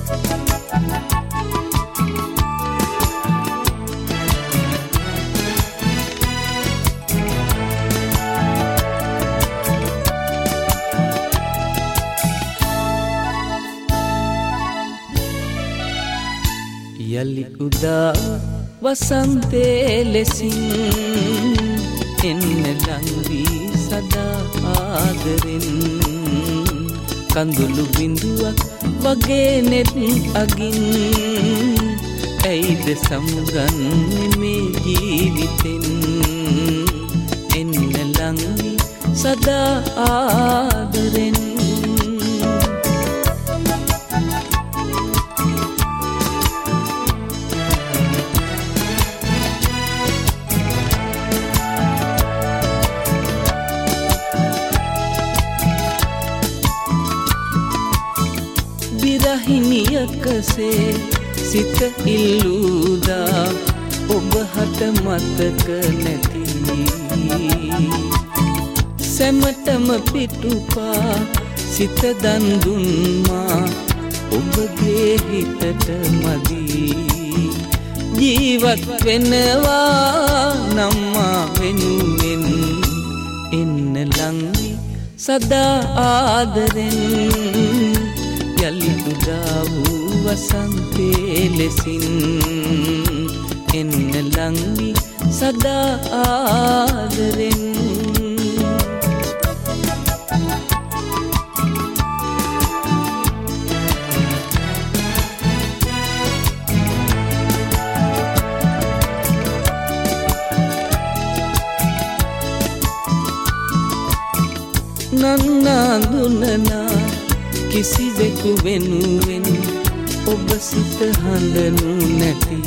යලි උදා වසන්තේ ලෙසින් එන්න ලංවී සදා ආදරෙන් කඳුළු බිඳුවක් වගේ නෙත් අගින් ඇයිද සමුගන්නේ මේ ජීවිතෙන් එන්න ලංවී සදා ආදරෙන් විරහිනියකසේ සිත ඉල්ලූදා ඔබ හට මතක නැති සැමටම පිටුපා සිත දන් දුන්මා ඔබගේ හිතට මදි ජීවත් වෙනවා නම්මා වෙනුවෙන් එන්න ලංවි සදා ආදරෙන් යලි උදා වූ වසන්තේ ලෙසින් එන්න ලංවි සදා ආදරෙන් නන්නාඳුනනා කිසිවෙකු වෙනුවෙන් ඔබ සිත හඳනු නැති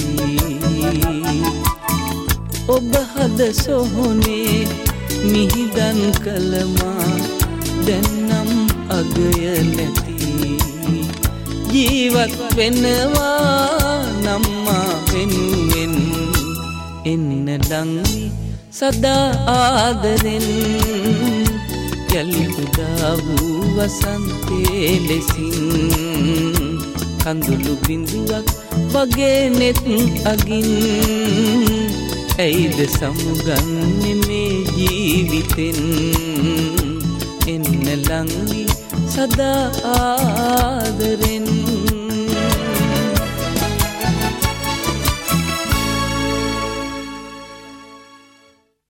ඔබ හද සොහොනේ මිහිදන් කළමා දැන්නම් අගය නැති ජීවත් වෙනවා නම්මා වෙනුවෙන් එන්න ලංවි සදා ආදරෙන් යලි උදා වූ වසන්තේ ලෙසින් කඳුළු බිඳුවක් වගේ නෙත් අගින් ඇයිද සමුගන්නේ මේ ජීවිතෙන් එන්න ලංවි සදා ආදරෙන්